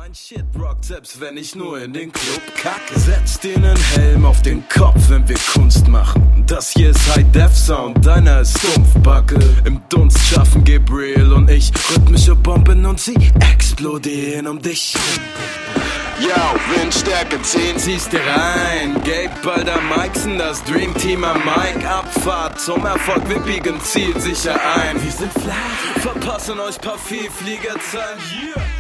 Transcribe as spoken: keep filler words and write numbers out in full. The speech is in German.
Mein Shit rockt, selbst wenn ich nur in den Club kacke. Setzt dir nen Helm auf den Kopf, wenn wir Kunst machen. Das hier ist High-Def-Sound, deiner ist Stumpfbacke. Im Dunst schaffen Gabriel und ich rhythmische Bomben und sie explodieren um dich. Yo, Windstärke zehn, ziehst dir rein. Gabe, Balder, Mikeson, das Dream Team am Mic. Abfahrt zum Erfolg, wir biegen zielsicher ein. Wir sind flach, verpassen euch paar Vielfliegerzahlen. Yeah.